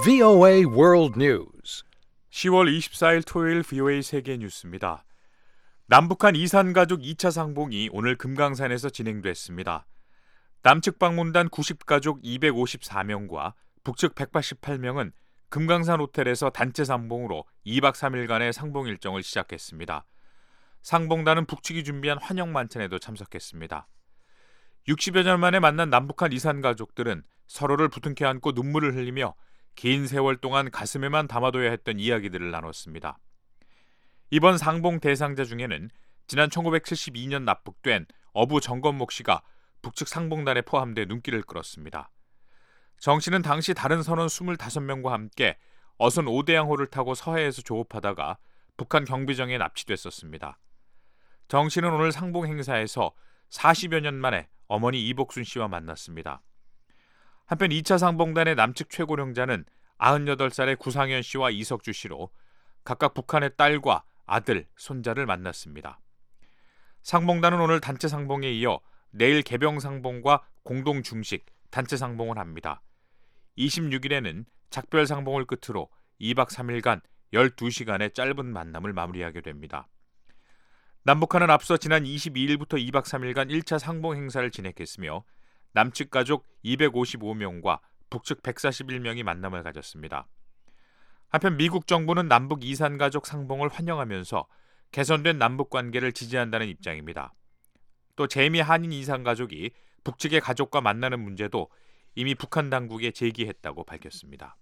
VOA World News. 10월 24일 토요일 VOA 세계 뉴스입니다. 남북한 이산가족 2차 상봉이 오늘 금강산에서 진행됐습니다. 남측 방문단 90가족 254명과 북측 188명은 금강산 호텔에서 단체 상봉으로 2박 3일간의 상봉 일정을 시작했습니다. 상봉단은 북측이 준비한 환영 만찬에도 참석했습니다. 60여 년 만에 만난 남북한 이산가족들은 서로를 부둥켜 안고 눈물을 흘리며 긴 세월 동안 가슴에만 담아둬야 했던 이야기들을 나눴습니다. 이번 상봉 대상자 중에는 지난 1972년 납북된 어부 정건목 씨가 북측 상봉단에 포함돼 눈길을 끌었습니다. 정 씨는 당시 다른 선원 25명과 함께 어선 오대양호를 타고 서해에서 조업하다가 북한 경비정에 납치됐었습니다. 정 씨는 오늘 상봉 행사에서 40여 년 만에 어머니 이복순 씨와 만났습니다. 한편 2차 상봉단의 남측 최고령자는 98살의 구상현 씨와 이석주 씨로 각각 북한의 딸과 아들, 손자를 만났습니다. 상봉단은 오늘 단체 상봉에 이어 내일 개병 상봉과 공동 중식, 단체 상봉을 합니다. 26일에는 작별 상봉을 끝으로 2박 3일간 12시간의 짧은 만남을 마무리하게 됩니다. 남북한은 앞서 지난 22일부터 2박 3일간 1차 상봉 행사를 진행했으며 남측 가족 255명과 북측 141명이 만남을 가졌습니다. 한편 미국 정부는 남북 이산가족 상봉을 환영하면서 개선된 남북 관계를 지지한다는 입장입니다. 또 재미 한인 이산가족이 북측의 가족과 만나는 문제도 이미 북한 당국에 제기했다고 밝혔습니다.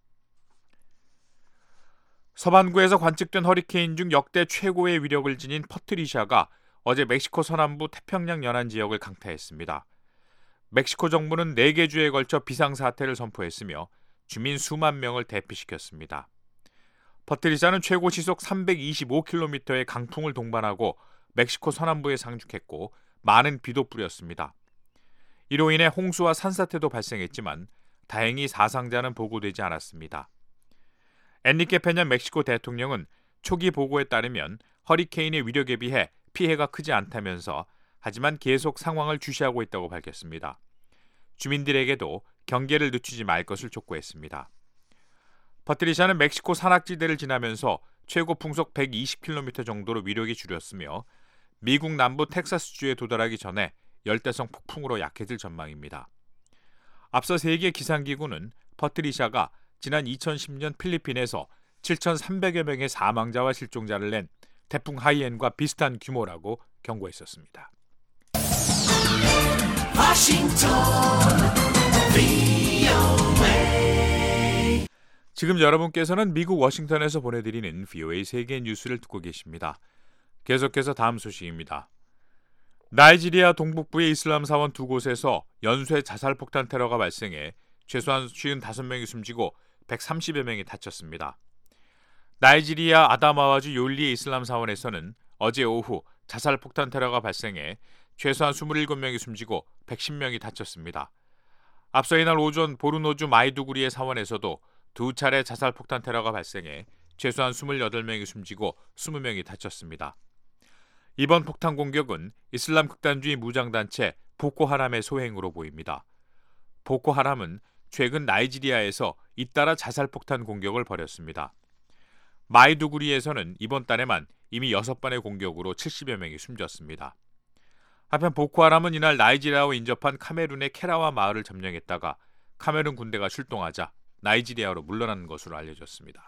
서반구에서 관측된 허리케인 중 역대 최고의 위력을 지닌 퍼트리샤가 어제 멕시코 서남부 태평양 연안 지역을 강타했습니다. 멕시코 정부는 4개 주에 걸쳐 비상사태를 선포했으며 주민 수만 명을 대피시켰습니다. 퍼트리샤는 최고 시속 325km의 강풍을 동반하고 멕시코 서남부에 상륙했고 많은 비도 뿌렸습니다. 이로 인해 홍수와 산사태도 발생했지만 다행히 사상자는 보고되지 않았습니다. 엔리케 페냐 멕시코 대통령은 초기 보고에 따르면 허리케인의 위력에 비해 피해가 크지 않다면서 하지만 계속 상황을 주시하고 있다고 밝혔습니다. 주민들에게도 경계를 늦추지 말 것을 촉구했습니다. 퍼트리샤는 멕시코 산악지대를 지나면서 최고 풍속 120km 정도로 위력이 줄였으며 미국 남부 텍사스주에 도달하기 전에 열대성 폭풍으로 약해질 전망입니다. 앞서 세계 기상기구는 퍼트리샤가 지난 2010년 필리핀에서 7,300여 명의 사망자와 실종자를 낸 태풍 하이엔과 비슷한 규모라고 경고했었습니다. 지금 여러분께서는 미국 워싱턴에서 보내드리는 VOA 세계 뉴스를 듣고 계십니다. 계속해서 다음 소식입니다. 나이지리아 동북부의 이슬람 사원 2곳에서 연쇄 자살폭탄 테러가 발생해 최소한 55명이 숨지고 130여 명이 다쳤습니다. 나이지리아 아다마와주 욜리의 이슬람 사원에서는 어제 오후 자살폭탄 테러가 발생해 최소한 27명이 숨지고 110명이 다쳤습니다. 앞서 이날 오전 보르노주 마이두구리의 사원에서도 2차례 자살폭탄 테러가 발생해 최소한 28명이 숨지고 20명이 다쳤습니다. 이번 폭탄 공격은 이슬람 극단주의 무장단체 보코하람의 소행으로 보입니다. 보코하람은 최근 나이지리아에서 잇따라 자살폭탄 공격을 벌였습니다. 마이두구리에서는 이번 달에만 이미 6번의 공격으로 70여 명이 숨졌습니다. 한편 보코하람은 이날 나이지리아와 인접한 카메룬의 케라와 마을을 점령했다가 카메룬 군대가 출동하자 나이지리아로 물러난 것으로 알려졌습니다.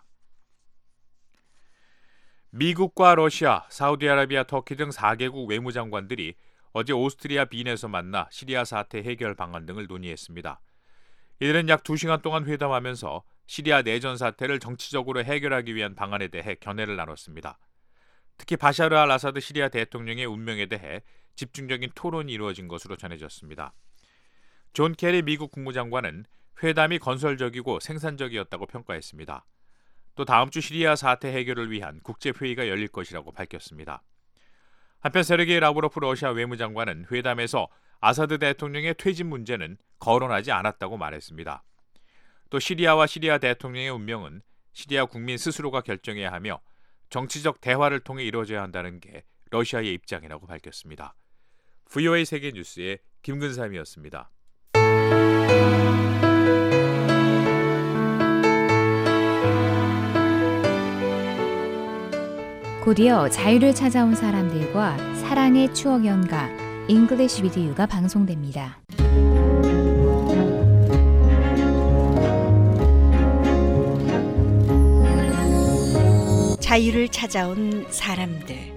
미국과 러시아, 사우디아라비아, 터키 등 4개국 외무장관들이 어제 오스트리아 빈에서 만나 시리아 사태 해결 방안 등을 논의했습니다. 이들은 약 2시간 동안 회담하면서 시리아 내전 사태를 정치적으로 해결하기 위한 방안에 대해 견해를 나눴습니다. 특히 바샤르 알 아사드 시리아 대통령의 운명에 대해 집중적인 토론이 이루어진 것으로 전해졌습니다. 존 케리 미국 국무장관은 회담이 건설적이고 생산적이었다고 평가했습니다. 또 다음 주 시리아 사태 해결을 위한 국제회의가 열릴 것이라고 밝혔습니다. 한편 세르게이 라브로프 러시아 외무장관은 회담에서 아사드 대통령의 퇴진 문제는 거론하지 않았다고 말했습니다. 또 시리아와 시리아 대통령의 운명은 시리아 국민 스스로가 결정해야 하며 정치적 대화를 통해 이루어져야 한다는 게 러시아의 입장이라고 밝혔습니다. VOA 세계뉴스의 김근삼이었습니다. 곧이어 자유를 찾아온 사람들과 사랑의 추억 연가 잉글리시 위드 유가 방송됩니다. 자유를 찾아온 사람들.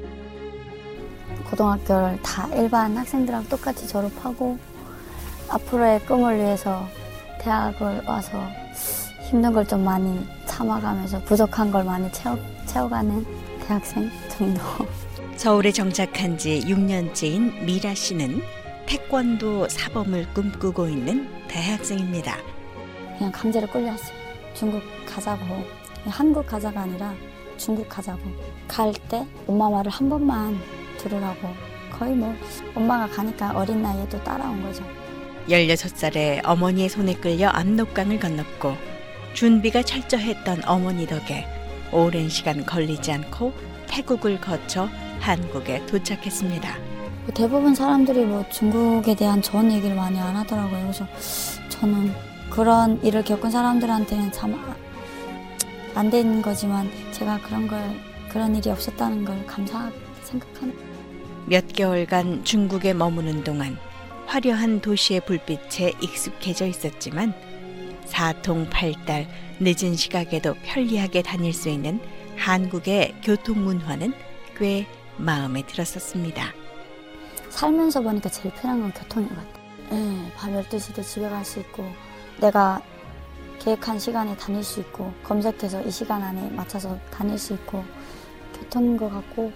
고등학교를 다 일반 학생들하고 똑같이 졸업하고 앞으로의 꿈을 위해서 대학을 와서 힘든 걸 좀 많이 참아가면서 부족한 걸 많이 채워가는 대학생 정도. 서울에 정착한 지 6년째인 미라 씨는 태권도 사범을 꿈꾸고 있는 대학생입니다. 그냥 강제로 끌려왔어요. 중국 가자고. 한국 가자가 아니라 중국 가자고. 갈 때 엄마 말을 한 번만 들으라고. 거의 뭐 엄마가 가니까 어린 나이에도 따라온 거죠. 16살에 어머니의 손에 끌려 압록강을 건넜고 준비가 철저했던 어머니 덕에 오랜 시간 걸리지 않고 태국을 거쳐 한국에 도착했습니다. 대부분 사람들이 뭐 중국에 대한 좋은 얘기를 많이 안 하더라고요. 그래서 저는 그런 일을 겪은 사람들한테는 참 안 되는 거지만 제가 그런 일이 없었다는 걸 감사하게 생각합니다. 몇 개월간 중국에 머무는 동안 화려한 도시의 불빛에 익숙해져 있었지만 사통팔달 늦은 시각에도 편리하게 다닐 수 있는 한국의 교통문화는 꽤 마음에 들었었습니다. 살면서 보니까 제일 편한 건 교통인 것 같아요. 네, 밤 12시도 집에 갈 수 있고 내가 계획한 시간에 다닐 수 있고 검색해서 이 시간 안에 맞춰서 다닐 수 있고 교통인 것 같고.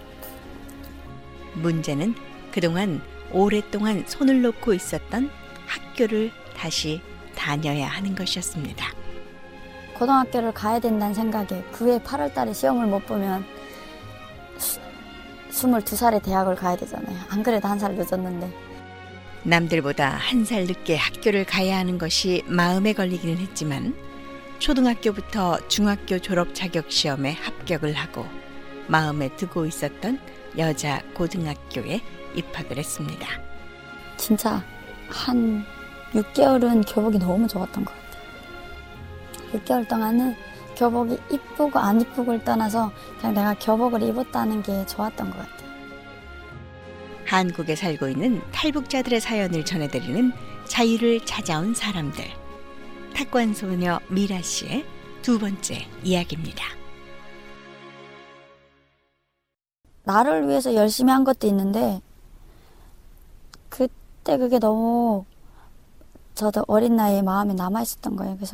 문제는 그동안 오랫동안 손을 놓고 있었던 학교를 다시 다녀야 하는 것이었습니다. 고등학교를 가야 된다는 생각에 그 해 8월 달에 시험을 못 보면 22살에 대학을 가야 되잖아요. 안 그래도 한 살 늦었는데. 남들보다 한 살 늦게 학교를 가야 하는 것이 마음에 걸리기는 했지만 초등학교부터 중학교 졸업 자격 시험에 합격을 하고 마음에 두고 있었던 여자 고등학교에 입학을 했습니다. 진짜 한 6개월은 교복이 너무 좋았던 것 같아요. 6개월 동안은 교복이 이쁘고 안 이쁘고를 떠나서 그냥 내가 교복을 입었다는 게 좋았던 것 같아요. 한국에 살고 있는 탈북자들의 사연을 전해드리는 자유를 찾아온 사람들. 태권소녀 미라 씨의 두 번째 이야기입니다. 나를 위해서 열심히 한 것도 있는데 그때 그게 너무 저도 어린 나이에 마음에 남아있었던 거예요. 그래서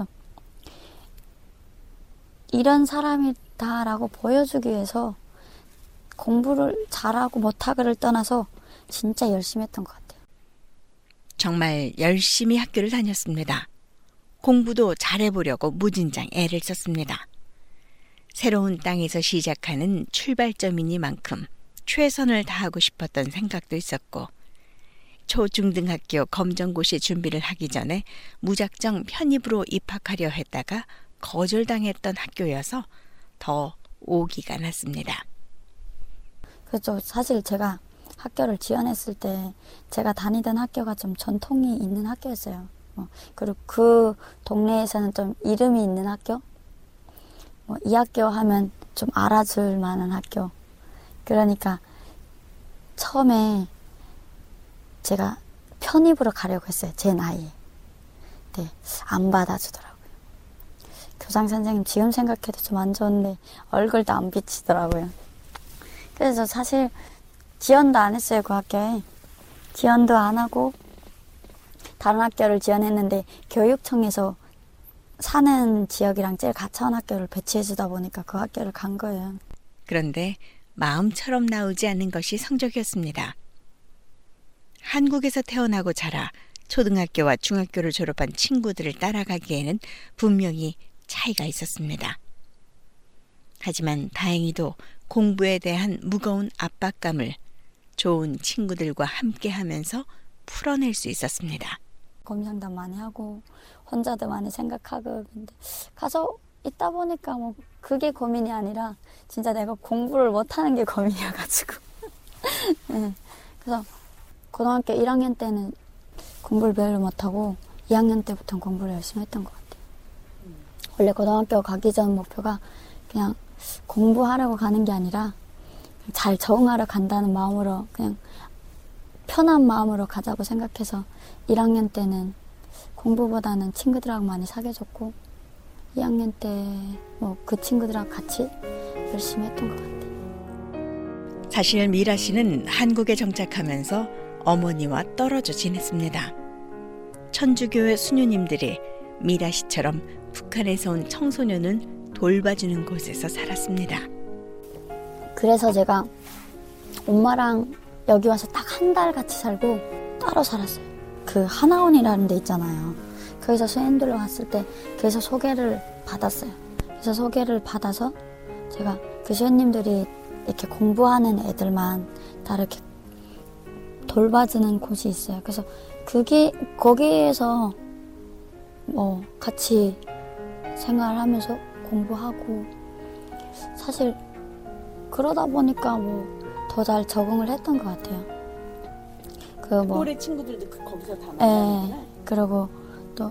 이런 사람이다라고 보여주기 위해서 공부를 잘하고 못하고를 떠나서 진짜 열심히 했던 것 같아요. 정말 열심히 학교를 다녔습니다. 공부도 잘해보려고 무진장 애를 썼습니다. 새로운 땅에서 시작하는 출발점이니만큼 최선을 다하고 싶었던 생각도 있었고 초중등학교 검정고시 준비를 하기 전에 무작정 편입으로 입학하려 했다가 거절당했던 학교여서 더 오기가 났습니다. 그렇죠. 사실 제가 학교를 지원했을 때 제가 다니던 학교가 좀 전통이 있는 학교였어요. 그리고 그 동네에서는 좀 이름이 있는 학교? 이 학교 하면 좀 알아줄 만한 학교. 그러니까 처음에 제가 편입으로 가려고 했어요. 제 나이에. 네, 안 받아주더라고요. 교장 선생님 지금 생각해도 좀 안 좋은데 얼굴도 안 비치더라고요. 그래서 사실 지원도 안 했어요. 그 학교에. 지원도 안 하고 다른 학교를 지원했는데 교육청에서 사는 지역이랑 제일 가까운 학교를 배치해주다 보니까 그 학교를 간 거예요. 그런데 마음처럼 나오지 않는 것이 성적이었습니다. 한국에서 태어나고 자라 초등학교와 중학교를 졸업한 친구들을 따라가기에는 분명히 차이가 있었습니다. 하지만 다행히도 공부에 대한 무거운 압박감을 좋은 친구들과 함께하면서 풀어낼 수 있었습니다. 고민상담 많이 하고 혼자도 많이 생각하고 근데 가서 있다 보니까 뭐 그게 고민이 아니라 진짜 내가 공부를 못하는 게 고민이어가지고 네. 그래서 고등학교 1학년 때는 공부를 별로 못하고 2학년 때부터는 공부를 열심히 했던 것 같아요. 원래 고등학교 가기 전 목표가 그냥 공부하려고 가는 게 아니라 잘 적응하러 간다는 마음으로 그냥 편한 마음으로 가자고 생각해서 1학년 때는 공부보다는 친구들하고 많이 사귀어졌고 2학년 때 뭐 그 친구들하고 같이 열심히 했던 것 같아요. 사실 미라 씨는 한국에 정착하면서 어머니와 떨어져 지냈습니다. 천주교회 수녀님들이 미라 씨처럼 북한에서 온 청소년을 돌봐주는 곳에서 살았습니다. 그래서 제가 엄마랑 여기 와서 딱 한 달 같이 살고 따로 살았어요. 그 하나원이라는 데 있잖아요. 거기서 수행들로 왔을 때 그래서 소개를 받았어요. 그래서 소개를 받아서 제가 그 수행님들이 이렇게 공부하는 애들만 다 이렇게 돌봐주는 곳이 있어요. 그래서 거기에서 뭐 같이 생활하면서 공부하고 사실 그러다 보니까 뭐 더 잘 적응을 했던 것 같아요. 또래 친구들도 거기서 다 예. 만나는구나. 그리고 또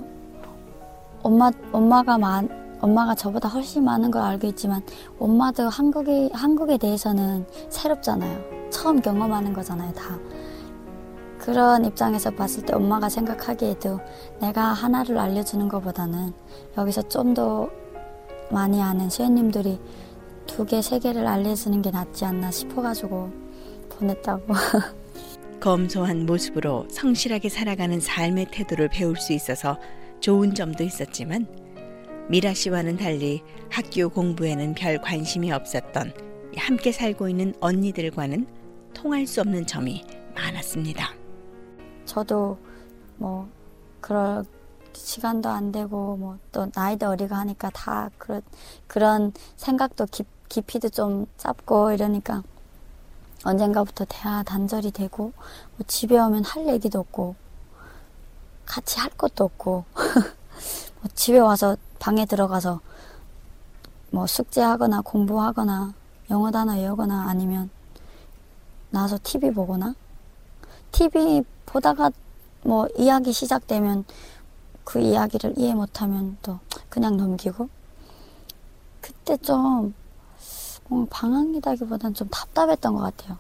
엄마가 저보다 훨씬 많은 걸 알고 있지만 엄마도 한국에 대해서는 새롭잖아요. 처음 경험하는 거잖아요, 다. 그런 입장에서 봤을 때 엄마가 생각하기에도 내가 하나를 알려주는 것보다는 여기서 좀 더 많이 아는 수행님들이 2개, 3개를 알려주는 게 낫지 않나 싶어가지고 보냈다고. 검소한 모습으로 성실하게 살아가는 삶의 태도를 배울 수 있어서 좋은 점도 있었지만 미라 씨와는 달리 학교 공부에는 별 관심이 없었던 함께 살고 있는 언니들과는 통할 수 없는 점이 많았습니다. 저도 뭐 그럴 시간도 안 되고 뭐 또 나이도 어리고 하니까 다 그런 생각도 깊이도 좀 짧고 이러니까 언젠가부터 대화 단절이 되고 뭐 집에 오면 할 얘기도 없고 같이 할 것도 없고 뭐 집에 와서 방에 들어가서 뭐 숙제하거나 공부하거나 영어 단어 외우거나 아니면 나와서 TV 보거나 TV 보다가 뭐 이야기 시작되면 그 이야기를 이해 못하면 또 그냥 넘기고 그때 좀 방황이라기보다는 좀 답답했던 것 같아요.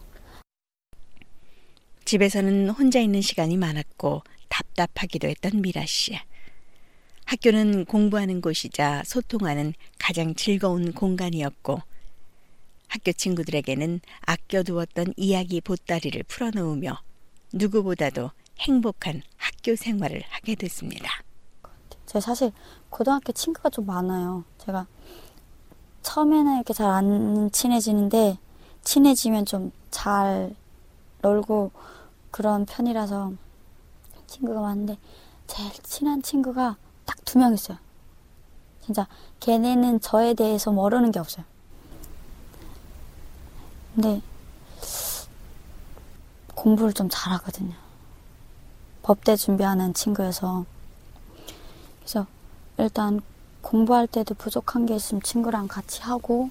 집에서는 혼자 있는 시간이 많았고 답답하기도 했던 미라 씨. 학교는 공부하는 곳이자 소통하는 가장 즐거운 공간이었고 학교 친구들에게는 아껴두었던 이야기 보따리를 풀어놓으며 누구보다도 행복한 학교 생활을 하게 됐습니다. 제가 사실 고등학교 친구가 좀 많아요. 제가 처음에는 이렇게 잘 안 친해지는데 친해지면 좀 잘 놀고 그런 편이라서 친구가 많은데 제일 친한 친구가 딱 2명 있어요. 진짜 걔네는 저에 대해서 모르는 게 없어요. 근데 공부를 좀 잘하거든요. 법대 준비하는 친구여서 그래서 일단 공부할 때도 부족한 게 있으면 친구랑 같이 하고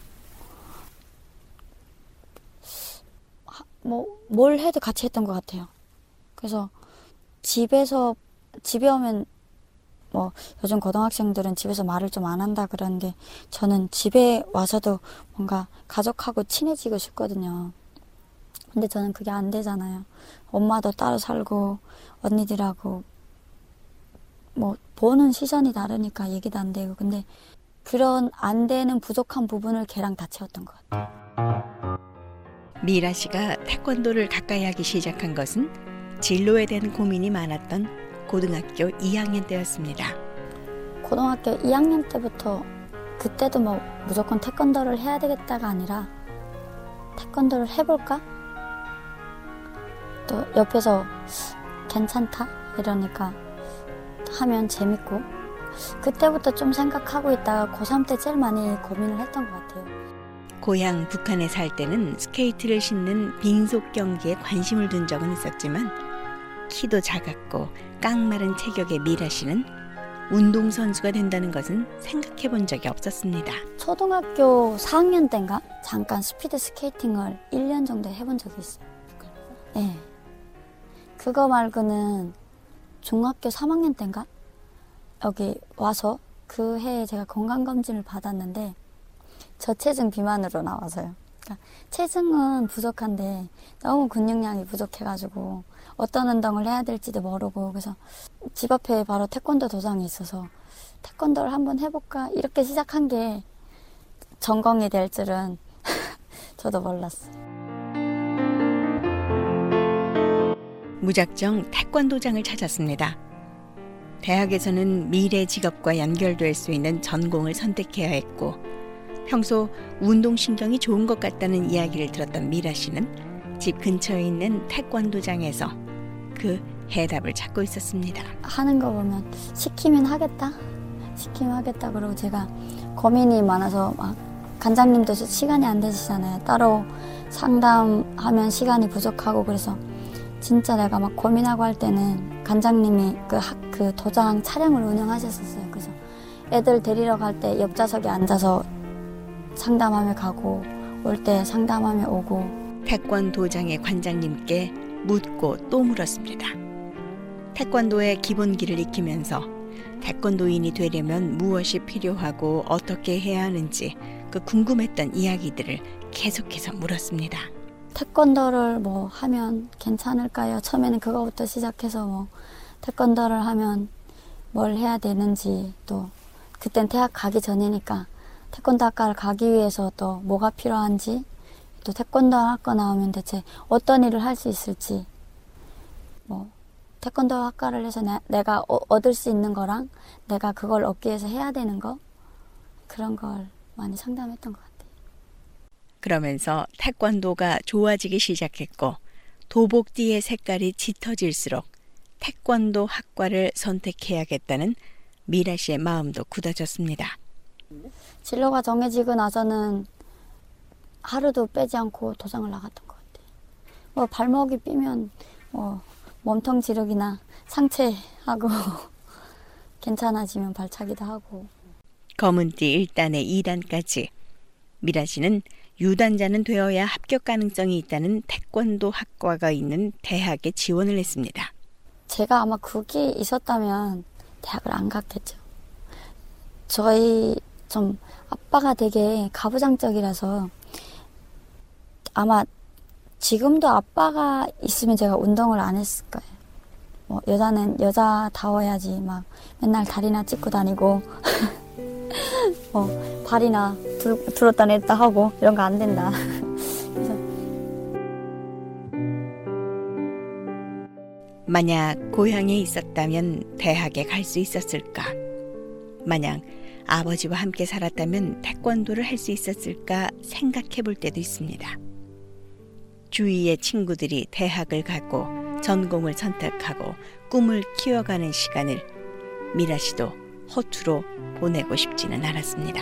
뭘 해도 같이 했던 것 같아요. 그래서 집에 오면 뭐 요즘 고등학생들은 집에서 말을 좀 안 한다 그러는데 저는 집에 와서도 뭔가 가족하고 친해지고 싶거든요. 근데 저는 그게 안 되잖아요. 엄마도 따로 살고 언니들하고 뭐 보는 시선이 다르니까 얘기도 안 되고 근데 그런 안 되는 부족한 부분을 걔랑 다 채웠던 것 같아요. 미라 씨가 태권도를 가까이 하기 시작한 것은 진로에 대한 고민이 많았던 고등학교 2학년 때였습니다. 고등학교 2학년 때부터 그때도 뭐 무조건 태권도를 해야 되겠다가 아니라 태권도를 해볼까? 또 옆에서 괜찮다? 이러니까 하면 재밌고 그때부터 좀 생각하고 있다가 고3 때 제일 많이 고민을 했던 것 같아요. 고향 북한에 살 때는 스케이트를 신는 빙속 경기에 관심을 둔 적은 있었지만 키도 작았고 깡마른 체격의 미라 씨는 운동선수가 된다는 것은 생각해 본 적이 없었습니다. 초등학교 4학년 때인가 잠깐 스피드 스케이팅을 1년 정도 해본 적이 있어요. 네. 그거 말고는 중학교 3학년 때인가 여기 와서 그 해에 제가 건강검진을 받았는데 저체중 비만으로 나와서요. 그러니까 체중은 부족한데 너무 근육량이 부족해가지고 어떤 운동을 해야 될지도 모르고 그래서 집 앞에 바로 태권도 도장이 있어서 태권도를 한번 해볼까 이렇게 시작한 게 전공이 될 줄은 저도 몰랐어요. 무작정 태권도장을 찾았습니다. 대학에서는 미래 직업과 연결될 수 있는 전공을 선택해야 했고 평소 운동신경이 좋은 것 같다는 이야기를 들었던 미라 씨는 집 근처에 있는 태권도장에서 그 해답을 찾고 있었습니다. 하는 거 보면 시키면 하겠다 그러고 제가 고민이 많아서 막 관장님도 시간이 안 되시잖아요. 따로 상담하면 시간이 부족하고 그래서 진짜 내가 막 고민하고 할 때는 관장님이 그 도장 촬영을 운영하셨었어요. 그래서 애들 데리러 갈 때 옆좌석에 앉아서 상담하며 가고 올 때 상담하며 오고 태권도장의 관장님께 묻고 또 물었습니다. 태권도의 기본기를 익히면서 태권도인이 되려면 무엇이 필요하고 어떻게 해야 하는지 그 궁금했던 이야기들을 계속해서 물었습니다. 태권도를 뭐 하면 괜찮을까요? 처음에는 그거부터 시작해서 뭐 태권도를 하면 뭘 해야 되는지 또 그땐 대학 가기 전이니까 태권도 학과를 가기 위해서 또 뭐가 필요한지 또 태권도 학과 나오면 대체 어떤 일을 할 수 있을지 뭐 태권도 학과를 해서 내가 얻을 수 있는 거랑 내가 그걸 얻기 위해서 해야 되는 거 그런 걸 많이 상담했던 것 같아요. 그러면서 태권도가 좋아지기 시작했고 도복띠의 색깔이 짙어질수록 태권도 학과를 선택해야겠다는 미라 씨의 마음도 굳어졌습니다. 진로가 정해지고 나서는 하루도 빼지 않고 도장을 나갔던 것 같아요. 뭐 발목이 삐면 뭐 몸통 지르기나 상체하고 괜찮아지면 발차기도 하고 검은띠 1단에 2단까지 미라 씨는 유단자는 되어야 합격 가능성이 있다는 태권도 학과가 있는 대학에 지원을 했습니다. 제가 아마 그게 있었다면 대학을 안 갔겠죠. 저희 좀 아빠가 되게 가부장적이라서 아마 지금도 아빠가 있으면 제가 운동을 안 했을 거예요. 뭐 여자는 여자다워야지 막 맨날 다리나 찢고 다니고 발이나 들었다 냈다 하고 이런 거 안 된다. 그래서 만약 고향에 있었다면 대학에 갈 수 있었을까? 만약 아버지와 함께 살았다면 태권도를 할 수 있었을까 생각해 볼 때도 있습니다. 주위의 친구들이 대학을 가고 전공을 선택하고 꿈을 키워가는 시간을 미라 씨도 허투루 보내고 싶지는 않았습니다.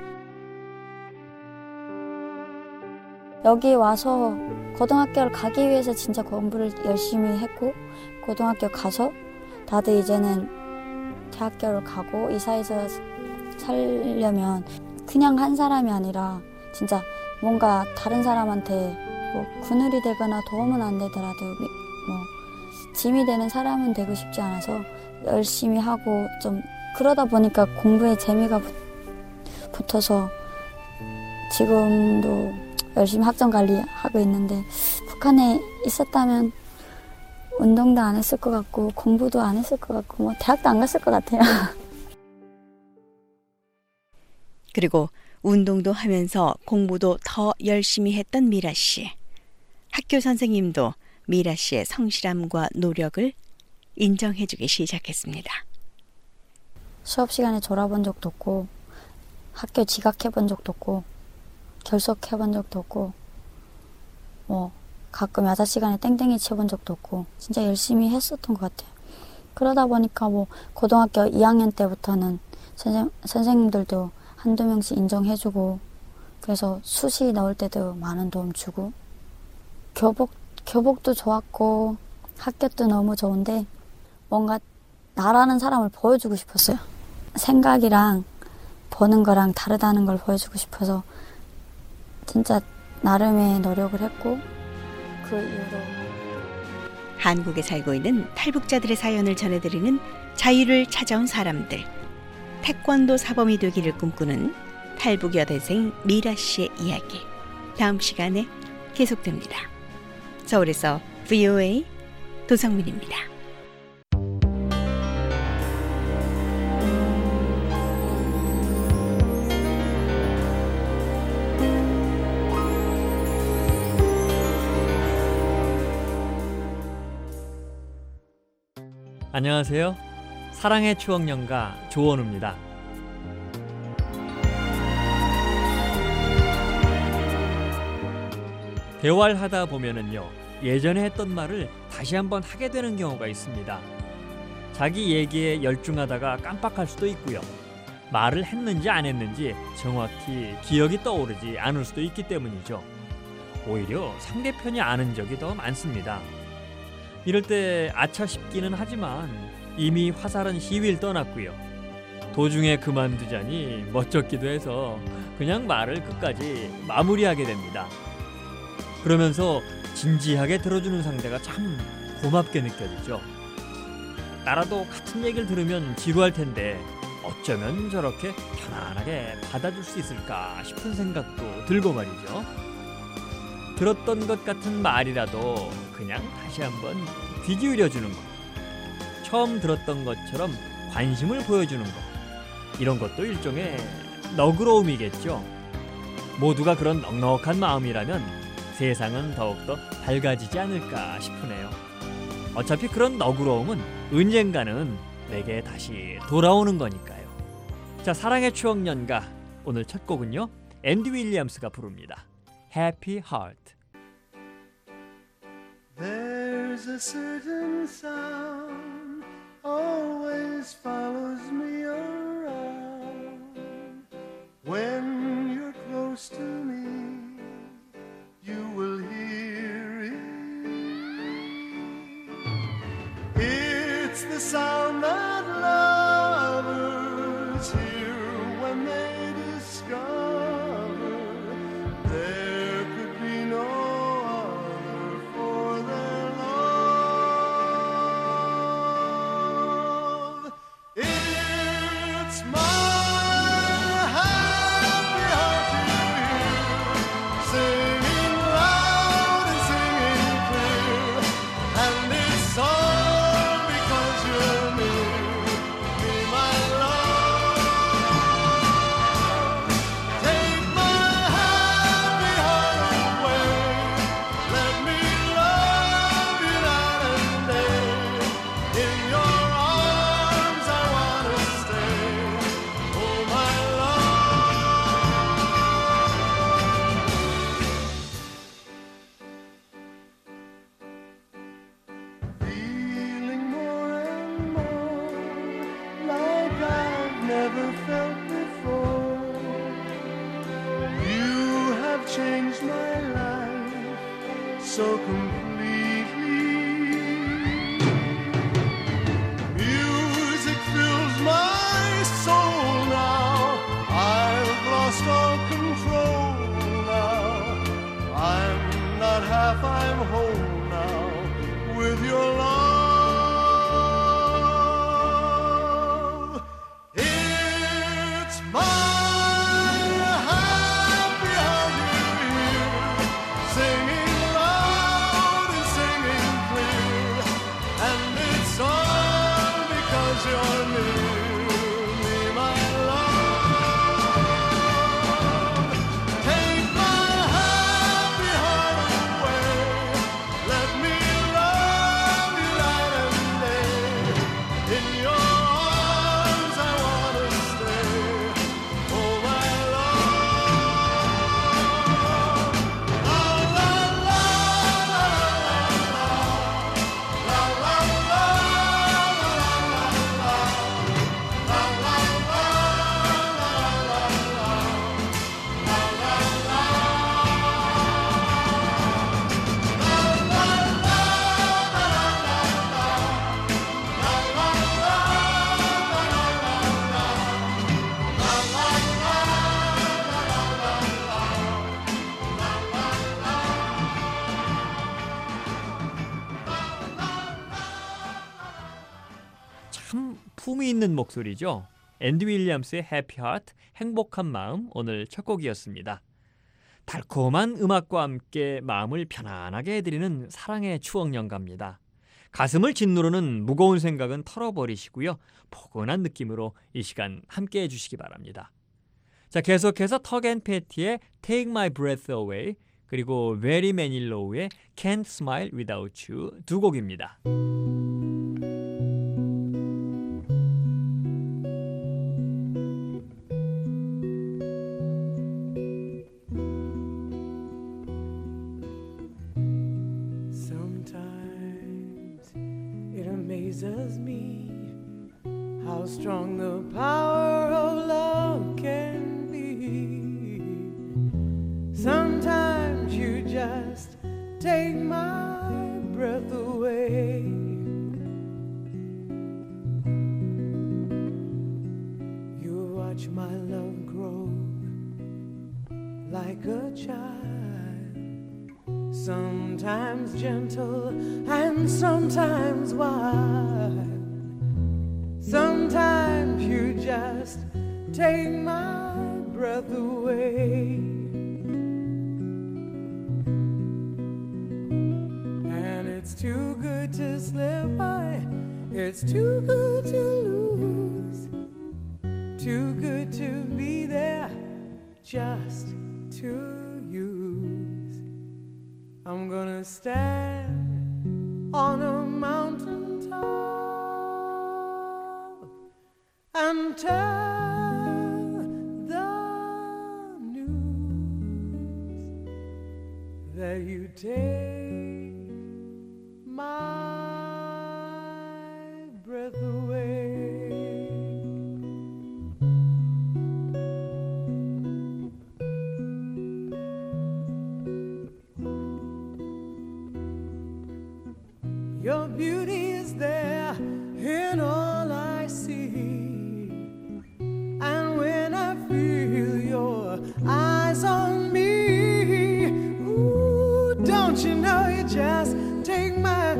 여기 와서 고등학교를 가기 위해서 진짜 공부를 열심히 했고 고등학교 가서 나도 이제는 대학교를 가고 이 사회에서 살려면 그냥 한 사람이 아니라 진짜 뭔가 다른 사람한테 뭐 그늘이 되거나 도움은 안 되더라도 뭐 짐이 되는 사람은 되고 싶지 않아서 열심히 하고 좀 그러다 보니까 공부에 재미가 붙어서 지금도 열심히 학점 관리하고 있는데 북한에 있었다면 운동도 안 했을 것 같고 공부도 안 했을 것 같고 뭐 대학도 안 갔을 것 같아요. 그리고 운동도 하면서 공부도 더 열심히 했던 미라 씨. 학교 선생님도 미라 씨의 성실함과 노력을 인정해주기 시작했습니다. 수업 시간에 졸아본 적도 없고 학교 지각해본 적도 없고 결석해본 적도 없고 뭐 가끔 야자 시간에 땡땡이 쳐본 적도 없고 진짜 열심히 했었던 것 같아요. 그러다 보니까 뭐 고등학교 2학년 때부터는 선생님들도 한두 명씩 인정해주고 그래서 수시 넣을 때도 많은 도움 주고 교복도 좋았고 학교도 너무 좋은데 뭔가 나라는 사람을 보여주고 싶었어요. 생각이랑 보는 거랑 다르다는 걸 보여주고 싶어서 진짜 나름의 노력을 했고 그 이후로 한국에 살고 있는 탈북자들의 사연을 전해드리는 자유를 찾아온 사람들. 태권도 사범이 되기를 꿈꾸는 탈북 여대생 미라 씨의 이야기. 다음 시간에 계속됩니다. 서울에서 VOA 도성민입니다. 안녕하세요. 사랑의 추억 연가 조원우입니다. 대화를 하다 보면은요, 예전에 했던 말을 다시 한번 하게 되는 경우가 있습니다. 자기 얘기에 열중하다가 깜빡할 수도 있고요. 말을 했는지 안 했는지 정확히 기억이 떠오르지 않을 수도 있기 때문이죠. 오히려 상대편이 아는 적이 더 많습니다. 이럴 때 아차 싶기는 하지만 이미 화살은 시위를 떠났고요. 도중에 그만두자니 멋쩍기도 해서 그냥 말을 끝까지 마무리하게 됩니다. 그러면서 진지하게 들어주는 상대가 참 고맙게 느껴지죠. 나라도 같은 얘기를 들으면 지루할 텐데 어쩌면 저렇게 편안하게 받아줄 수 있을까 싶은 생각도 들고 말이죠. 들었던 것 같은 말이라도 그냥 다시 한번 귀 기울여 주는 것, 처음 들었던 것처럼 관심을 보여주는 것, 이런 것도 일종의 너그러움이겠죠. 모두가 그런 넉넉한 마음이라면 세상은 더욱더 밝아지지 않을까 싶으네요. 어차피 그런 너그러움은 언젠가는 내게 다시 돌아오는 거니까요. 자, 사랑의 추억 연가, 오늘 첫 곡은요, 앤디 윌리엄스가 부릅니다. Happy Heart. There's a certain sound always follows me around. When you're close to me, you will hear it. It's the sound that lovers hear when they discover there could be no other for their love. It's my happy heart you hear, singing loud and singing clear, and it's all because you're near me, my love. Take my happy heart away, let me love you night and day. In your arms I wanna stay, oh my love. Feeling more and more like I've never felt before. You have changed my life so completely. Music fills my soul now. I've lost all control now. I'm not half, I'm whole now with your love. It's my happy heart you hear, singing loud and singing clear, and it's all because you're near me, my love. Take my happy heart away, let me love you night and day. In your arms I wanna stay, oh my love. La la la la la la 참 품이 있는 목소리죠. 앤디 윌리엄스의 해피 하트, 행복한 마음, 오늘 첫 곡이었습니다. 달콤한 음악과 함께 마음을 편안하게 해드리는 사랑의 추억 연가입니다. 가슴을 짓누르는 무거운 생각은 털어버리시고요. 포근한 느낌으로 이 시간 함께 해주시기 바랍니다. 자, 계속해서 턱앤패티의 Take My Breath Away 그리고 베리 매닐로우의 Can't Smile Without You 두 곡입니다. Amazes me how strong the power of love can be. Sometimes you just take my breath away. You watch my love grow like a child, sometimes gentle and sometimes wild. Sometimes you just take my breath away. And it's too good to slip by, it's too good to lose, too good to be there just to use. I'm gonna stand on a mountain top and tell the news that you take my breath away. Your beauty is there in all I see, and when I feel your eyes on me, ooh, don't you know you just take my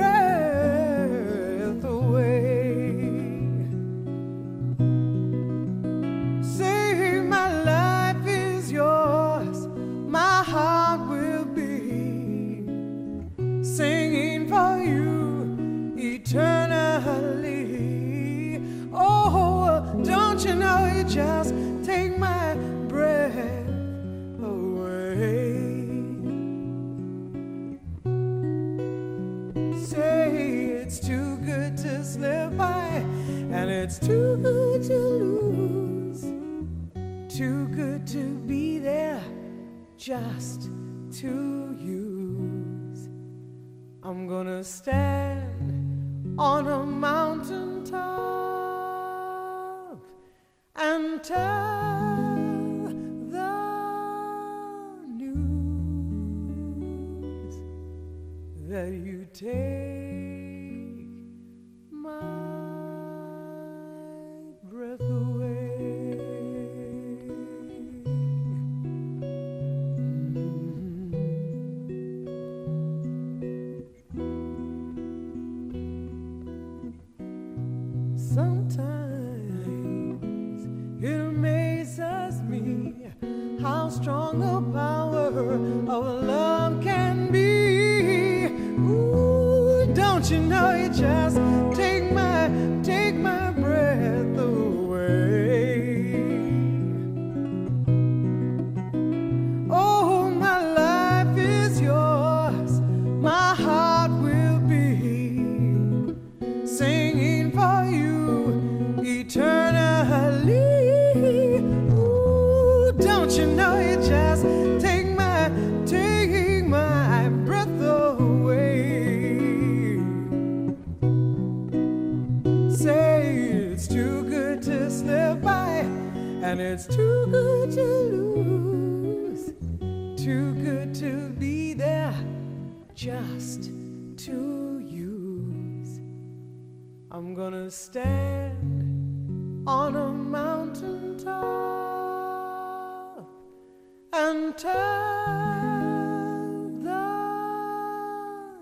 breath away. Say my life is yours, my heart will be singing for you eternally. Oh, don't you know you just take my breath away. Say it's too good to slip by, and it's too good to lose, too good to be there just to use. I'm gonna stand on a mountain top and tell the news that you take my breath away. Sometimes it amazes me how strong the power of love can be. Ooh, don't you know you just take my breath away. Oh, my life is yours, my heart will be singing for you eternally. Ooh, don't you know you just take my breath away. Say it's too good to slip by, and it's too good to lose, too good to be there just to use. I'm gonna stand on a mountain top and tell the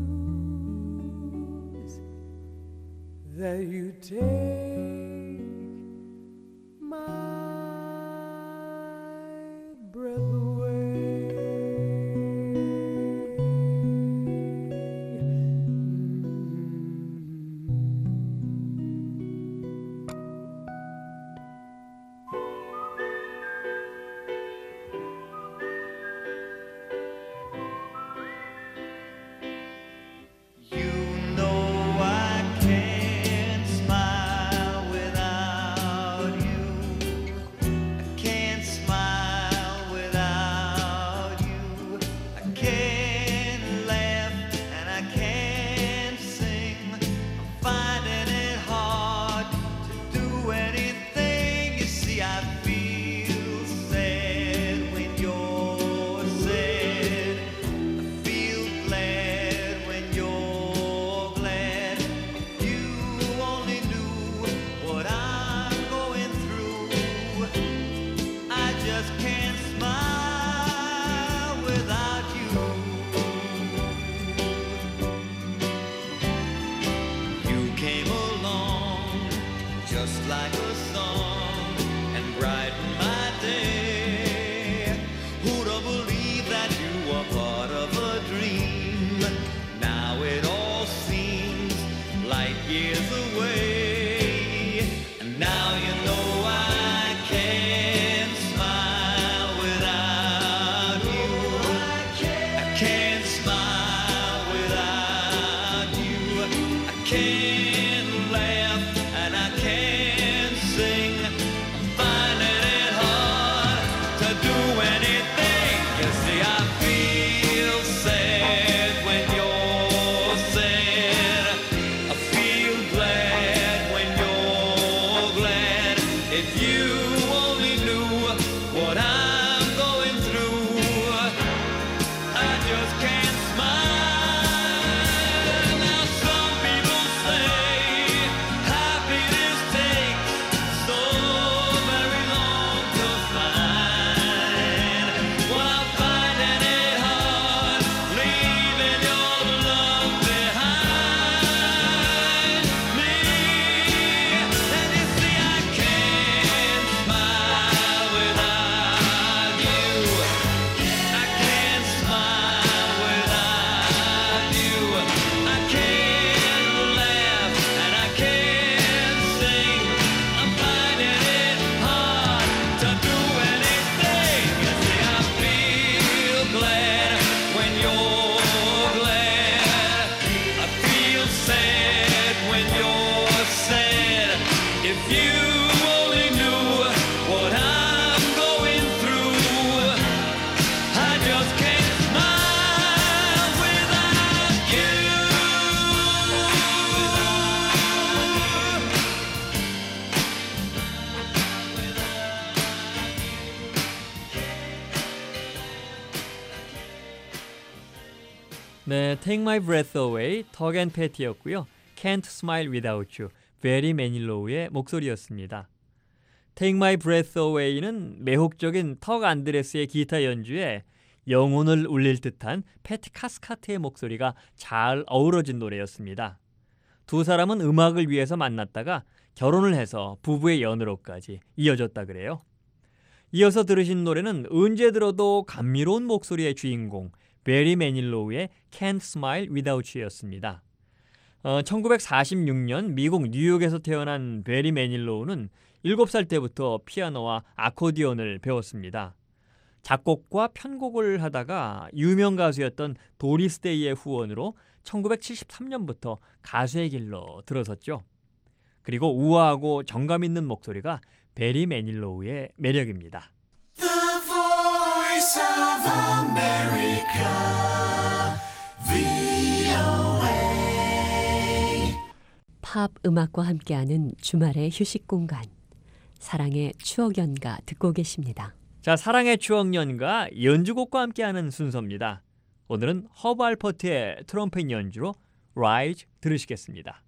news that you take my breath away. just like a song and brighten my day. Who'd have believed that you were part of a dream? Now it all seems light years away. And now you know I can't smile without you. I can't smile without you. I can't laugh and I can't sing. I'm finding it hard to do anything. You see, I feel sad when you're sad. I feel glad when you're glad. If you only knew what I'm going through, I just can't smile. Now some people say happiness takes so very long to find. Well, I'm finding it hard leaving your love behind me. And you see, I can't smile without you. I can't smile without you. I can't laugh and I can't sing. I'm finding it hard to do anything. You see, I feel glad when you're glad. I feel sad when you're sad. If you only knew what I'm going through, I just can't smile without you. 네, Take My Breath Away, 턱 앤 패티였고요. Can't Smile Without You, 베리 매닐로우의 목소리였습니다. Take My Breath Away는 매혹적인 턱 안드레스의 기타 연주에 영혼을 울릴 듯한 패티 카스카트의 목소리가 잘 어우러진 노래였습니다. 두 사람은 음악을 위해서 만났다가 결혼을 해서 부부의 연으로까지 이어졌다 그래요. 이어서 들으신 노래는 언제 들어도 감미로운 목소리의 주인공 베리 매닐로우의 Can't Smile Without You였습니다. 1946년 미국 뉴욕에서 태어난 베리 매닐로우는 7살 때부터 피아노와 아코디언을 배웠습니다. 작곡과 편곡을 하다가 유명 가수였던 도리스 데이의 후원으로 1973년부터 가수의 길로 들어섰죠. 그리고 우아하고 정감 있는 목소리가 베리 매닐로우의 매력입니다. The voice of America, VOA. 팝 음악과 함께하는 주말의 휴식 공간, 사랑의 추억 연가 듣고 계십니다. 자, 사랑의 추억 연가 연주곡과 함께하는 순서입니다. 오늘은 허브 알퍼트의 트럼펫 연주로 Rise 들으시겠습니다.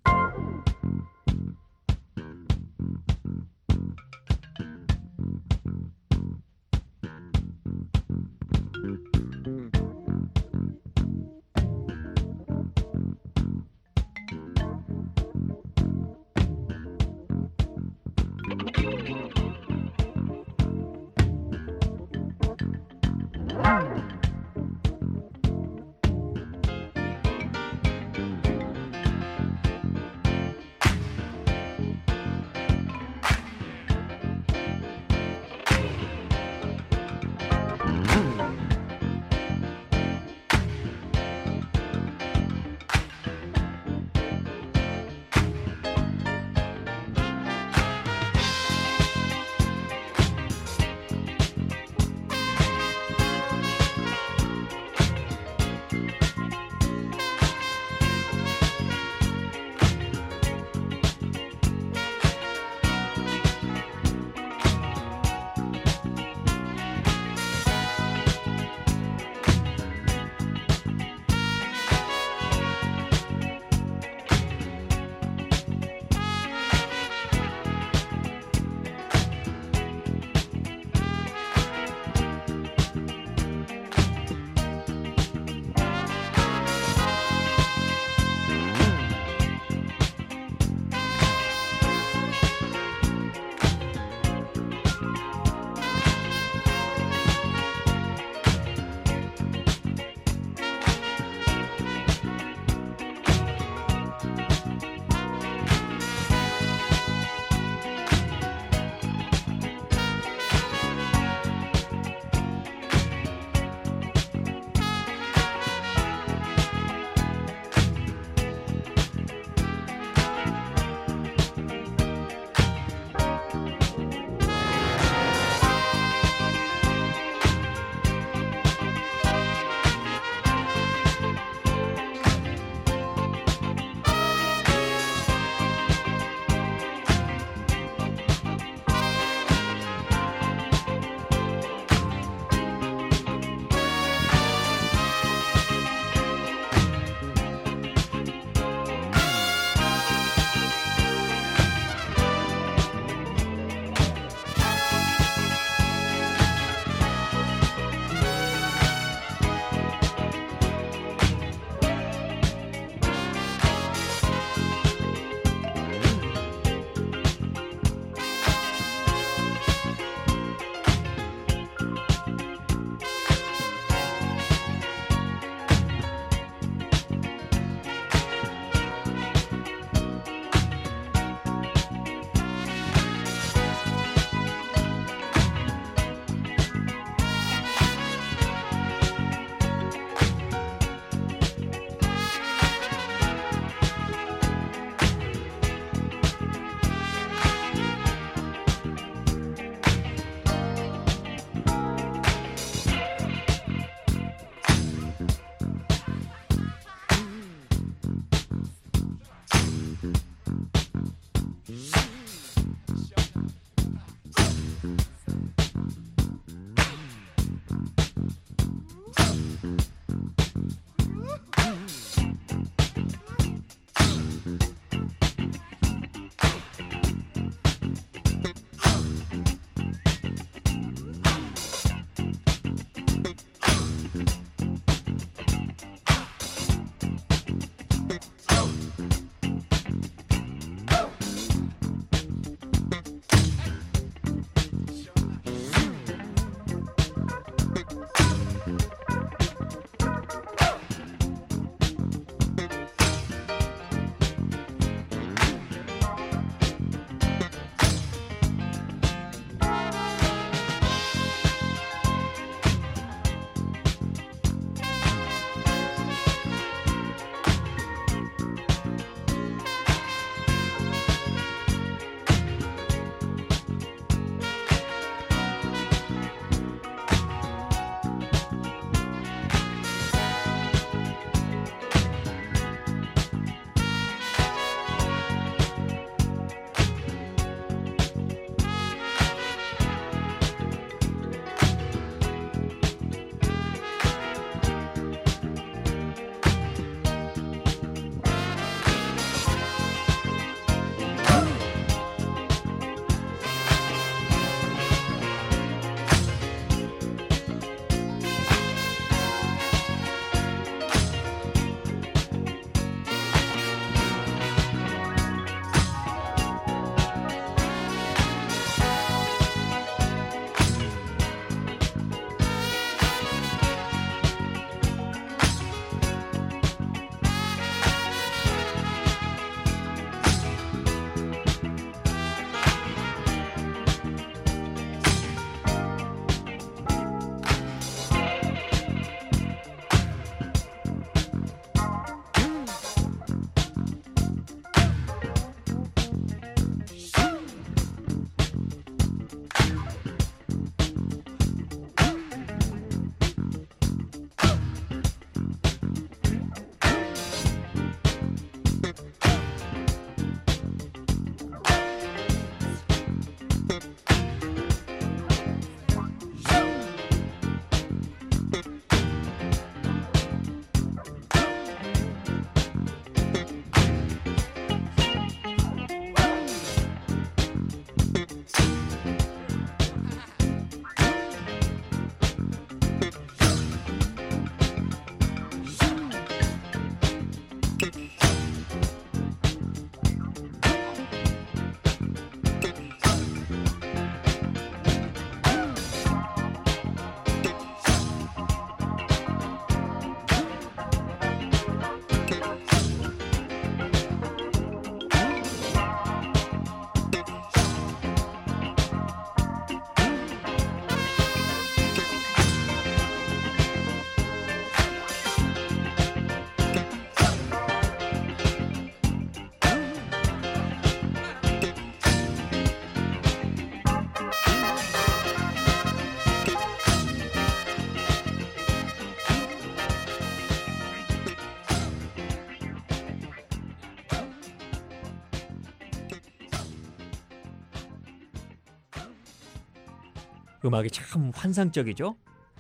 음악이 참 환상적이죠.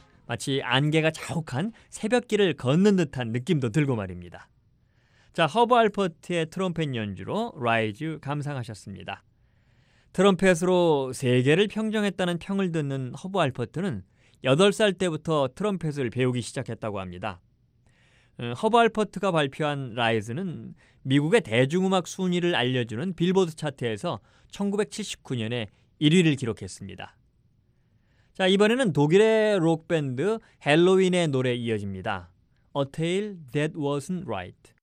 마치 안개가 자욱한 새벽길을 걷는 듯한 느낌도 들고 말입니다. 자, 허브 알퍼트의 트럼펫 연주로 라이즈 감상하셨습니다. 트럼펫으로 세계를 평정했다는 평을 듣는 허브 알퍼트는 8살 때부터 트럼펫을 배우기 시작했다고 합니다. 허브 알퍼트가 발표한 라이즈는 미국의 대중음악 순위를 알려주는 빌보드 차트에서 1979년에 1위를 기록했습니다. 자, 이번에는 독일의 록밴드 헬로윈의 노래 이어집니다. A Tale That Wasn't Right.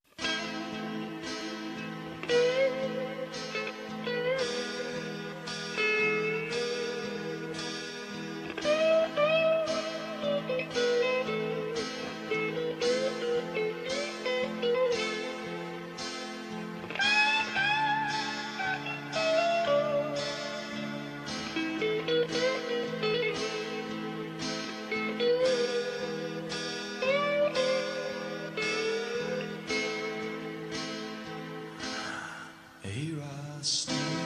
A rusty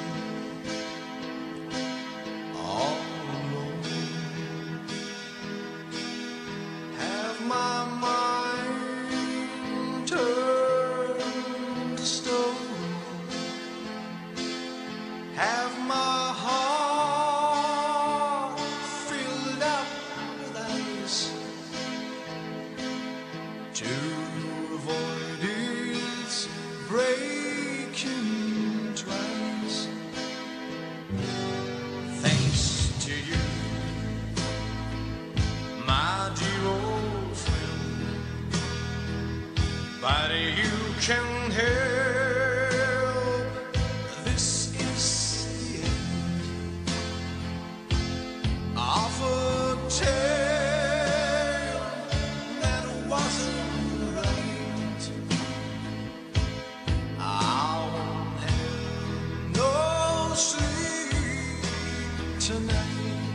can help. This is the end of a tale that wasn't right. I'll have no sleep tonight.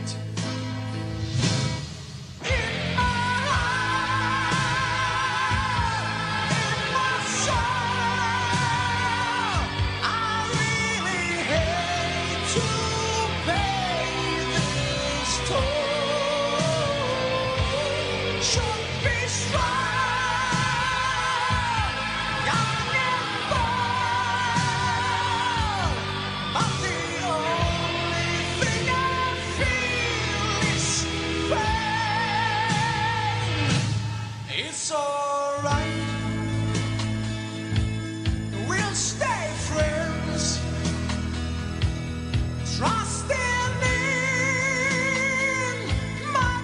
It's alright, we'll stay friends, trusting in my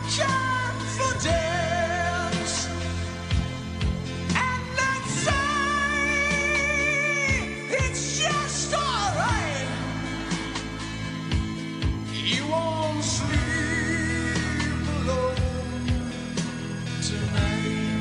confidence, and let's say it's just alright. You won't sleep alone tonight.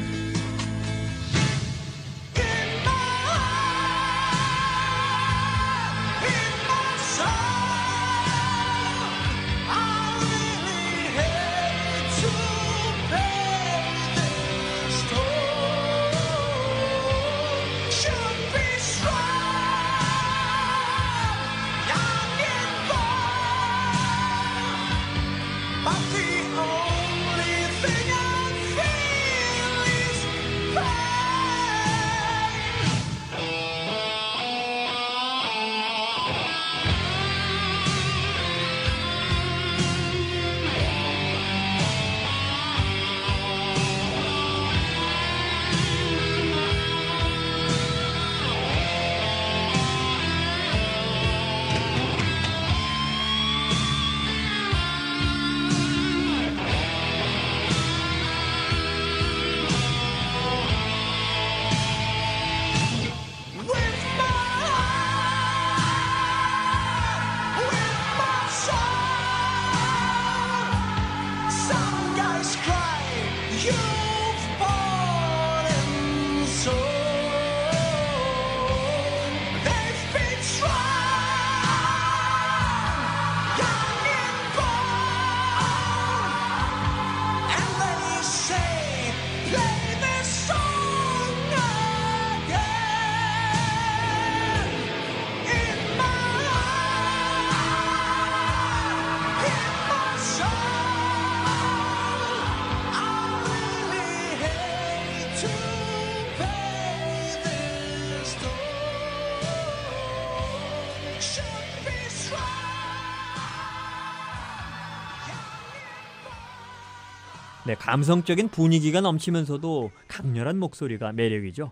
네, 감성적인 분위기가 넘치면서도 강렬한 목소리가 매력이죠.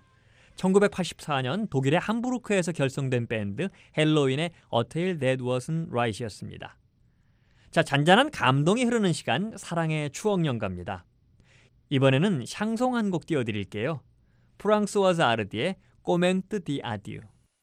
1984년 독일의 함부르크에서 결성된 밴드 헬로윈의 A Tale That Wasn't Right이었습니다. 자, 잔잔한 감동이 흐르는 시간, 사랑의 추억 연가입니다. 이번에는 샹송 한 곡 띄워드릴게요. 프랑스와즈 아르디의 꼬멘트 디 아디유.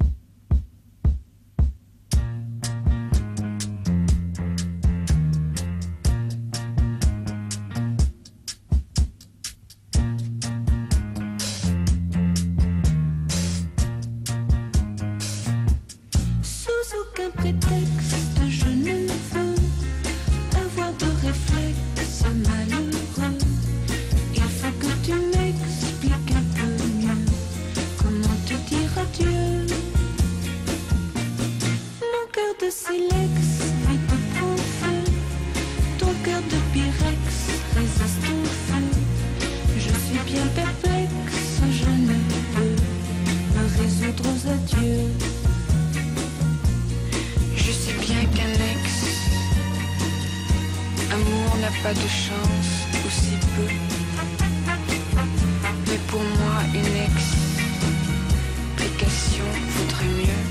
Pas de chance, ou si peu. Mais pour moi, une explication vaudrait mieux.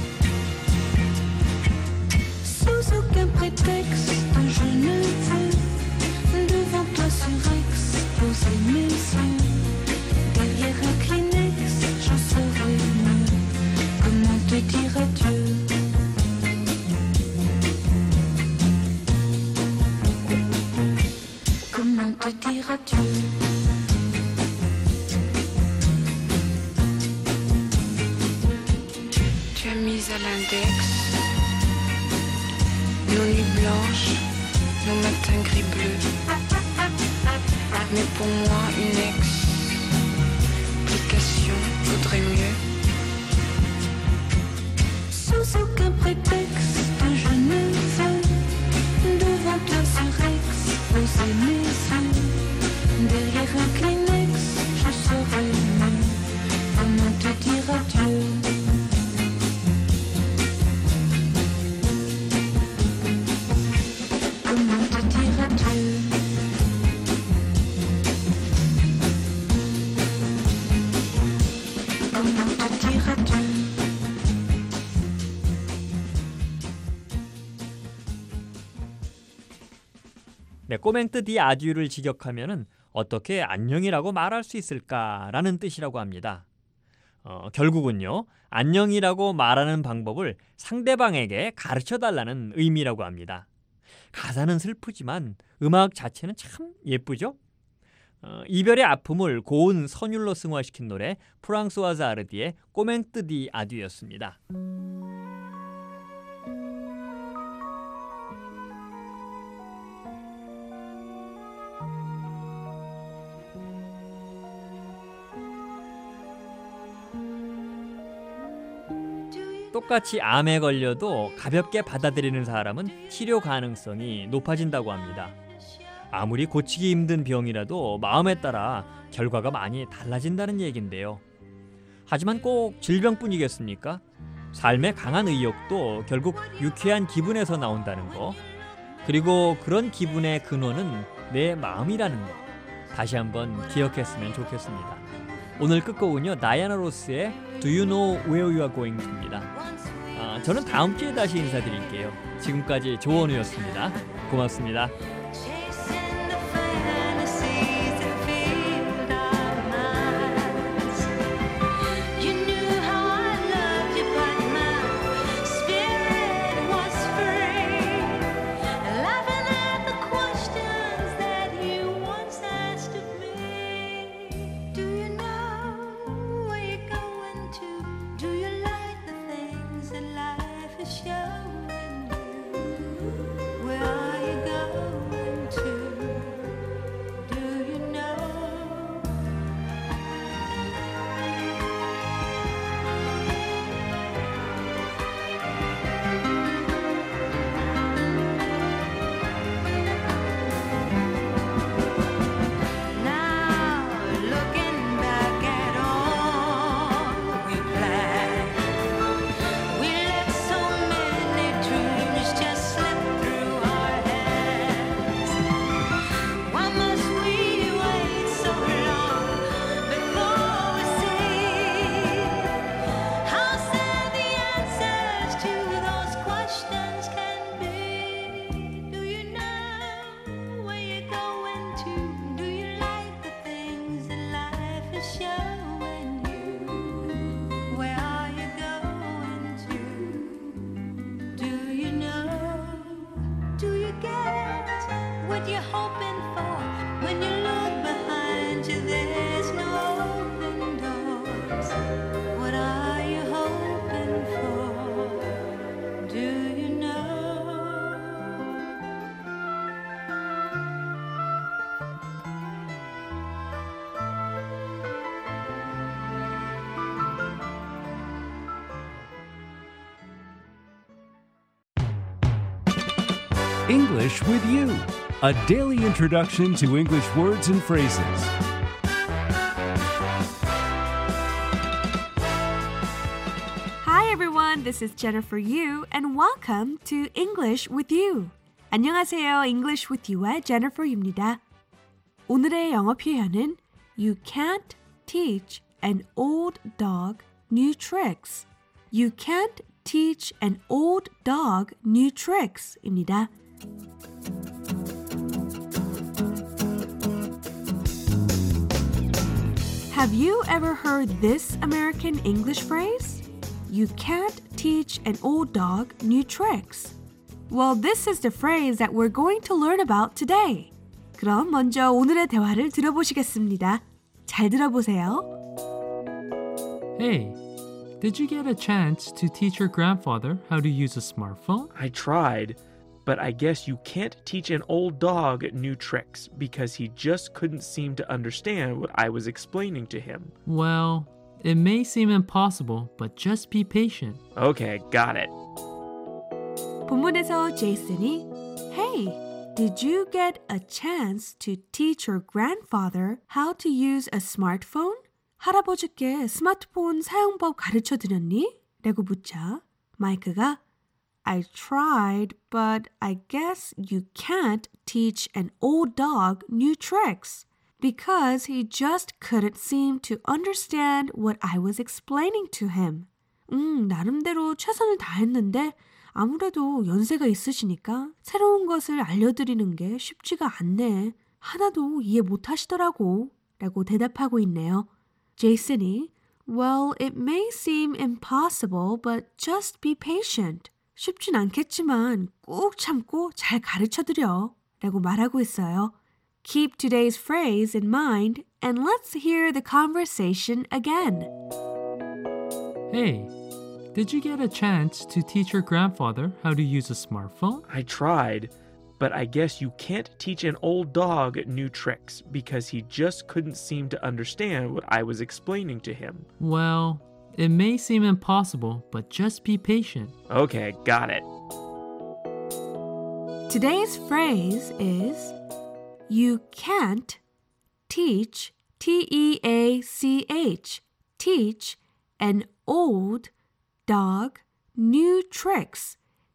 Sans aucun prétexte, je ne veux devant toi surexposer mes yeux. Derrière un Kleenex, j'en serai mieux. dire adieu. Tu as mis à l'index nos nuits blanches, nos matins gris bleus. Mais pour moi, une explication vaudrait mieux. Sous aucun prétexte, je ne veux devant toi ce Rex, poser mes yeux. Derrière un Kleenex, je saurais mieux comment te dire adieu. Comment te dire adieu. Comment te dire adieu. 네, 꼬맹뜨디 아듀를 직역하면은 어떻게 안녕이라고 말할 수 있을까라는 뜻이라고 합니다. 결국은요, 안녕이라고 말하는 방법을 상대방에게 가르쳐달라는 의미라고 합니다. 가사는 슬프지만 음악 자체는 참 예쁘죠? 이별의 아픔을 고운 선율로 승화시킨 노래 프랑스와즈 아르디의 꼬맹뜨디 아듀였습니다. 똑같이 암에 걸려도 가볍게 받아들이는 사람은 치료 가능성이 높아진다고 합니다. 아무리 고치기 힘든 병이라도 마음에 따라 결과가 많이 달라진다는 얘긴데요. 하지만 꼭 질병뿐이겠습니까? 삶의 강한 의욕도 결국 유쾌한 기분에서 나온다는 거, 그리고 그런 기분의 근원은 내 마음이라는 거 다시 한번 기억했으면 좋겠습니다. 오늘 끝곡은요, 다이아나 로스의 Do You Know Where You Are Going입니다. 저는 다음 주에 다시 인사드릴게요. 지금까지 조원우였습니다. 고맙습니다. English with You, a daily introduction to English words and phrases. Hi everyone, this is Jennifer Yu and welcome to English with You. 안녕하세요, English with You의 Jennifer Yu입니다. 오늘의 영어 표현은 You can't teach an old dog new tricks. You can't teach an old dog new tricks입니다. Have you ever heard this American English phrase? You can't teach an old dog new tricks. Well, this is the phrase that we're going to learn about today. 그럼 먼저 오늘의 대화를 들어보시겠습니다. 잘 들어보세요. Hey, did you get a chance to teach your grandfather how to use a smartphone? I tried, but I guess you can't teach an old dog new tricks because he just couldn't seem to understand what I was explaining to him. Well, it may seem impossible, but just be patient. Okay, got it. 본문에서 제이슨이 Hey, did you get a chance to teach your grandfather how to use a smartphone? 할아버지께 스마트폰 사용법 가르쳐 드렸니? 라고 묻자 마이크가 I tried, but I guess you can't teach an old dog new tricks because he just couldn't seem to understand what I was explaining to him. 나름대로 최선을 다했는데 아무래도 연세가 있으시니까 새로운 것을 알려드리는 게 쉽지가 않네. 하나도 이해 못하시더라고. 라고 대답하고 있네요. 제이슨이 Well, it may seem impossible, but just be patient. 쉽진 않겠지만 꾹 참고 잘 가르쳐드려. 라고 말하고 있어요. Keep today's phrase in mind and let's hear the conversation again. Hey, did you get a chance to teach your grandfather how to use a smartphone? I tried, but I guess you can't teach an old dog new tricks because he just couldn't seem to understand what I was explaining to him. Well, it may seem impossible, but just be patient. Okay, got it. Today's phrase is You can't teach, T-E-A-C-H, teach an old dog new tricks,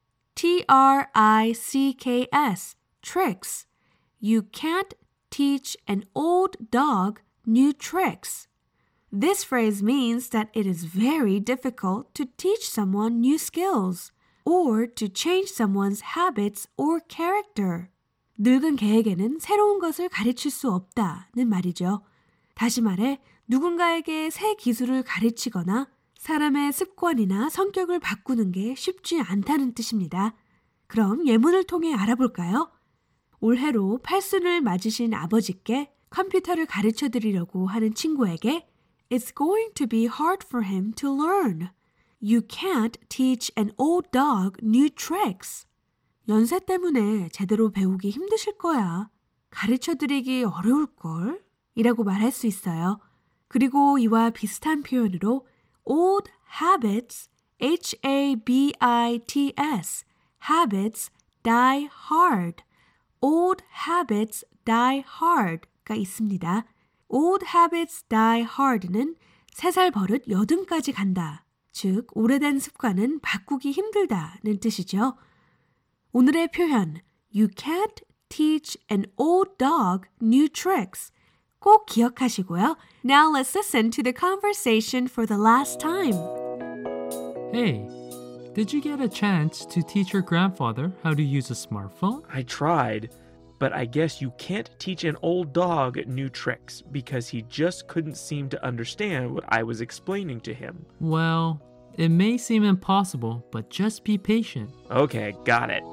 T-R-I-C-K-S, tricks. You can't teach an old dog new tricks. This phrase means that it is very difficult to teach someone new skills or to change someone's habits or character. 늙은 개에게는 새로운 것을 가르칠 수 없다는 말이죠. 다시 말해 누군가에게 새 기술을 가르치거나 사람의 습관이나 성격을 바꾸는 게 쉽지 않다는 뜻입니다. 그럼 예문을 통해 알아볼까요? 올해로 8순을 맞으신 아버지께 컴퓨터를 가르쳐 드리려고 하는 친구에게 It's going to be hard for him to learn. You can't teach an old dog new tricks. 연세 때문에 제대로 배우기 힘드실 거야. 가르쳐 드리기 어려울걸? 이라고 말할 수 있어요. 그리고 이와 비슷한 표현으로 old habits, H-A-B-I-T-S, habits die hard. old habits die hard가 있습니다. old habits die hard는 3살 버릇 여든까지 간다. 즉, 오래된 습관은 바꾸기 힘들다는 뜻이죠. 오늘의 표현, You can't teach an old dog new tricks. 꼭 기억하시고요. Now let's listen to the conversation for the last time. Hey, did you get a chance to teach your grandfather how to use a smartphone? I tried, but I guess you can't teach an old dog new tricks because he just couldn't seem to understand what I was explaining to him. Well, it may seem impossible, but just be patient. Okay, got it.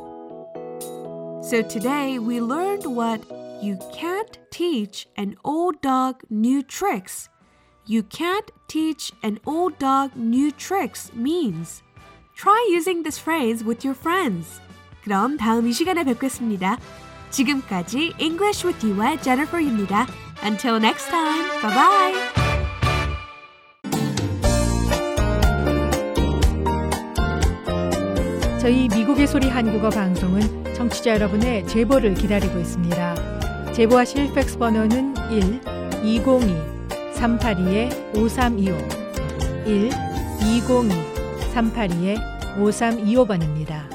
So today we learned what you can't teach an old dog new tricks. You can't teach an old dog new tricks means. Try using this phrase with your friends. 그럼 다음 이 시간에 뵙겠습니다. 지금까지 English with You와 Jennifer입니다. Until next time, bye bye. 저희 미국의 소리 한국어 방송은 청취자 여러분의 제보를 기다리고 있습니다. 제보하실 팩스 번호는 1-202-382-5325 1-202-382-5325번입니다.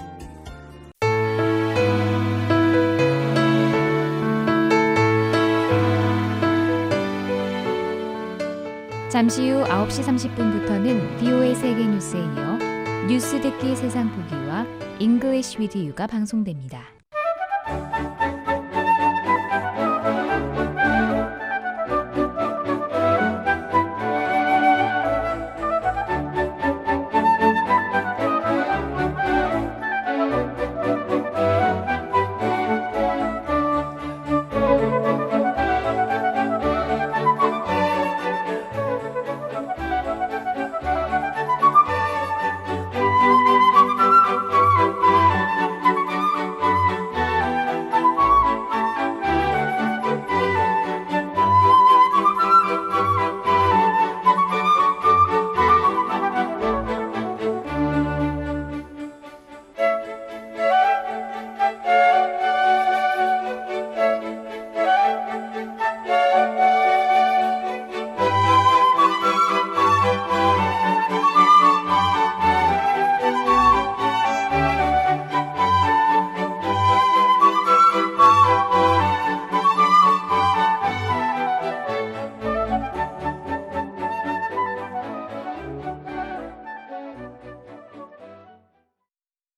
잠시 후 9시 30분부터는 VOA 세계 뉴스에 이어 뉴스 듣기 세상 보기와 English with You가 방송됩니다.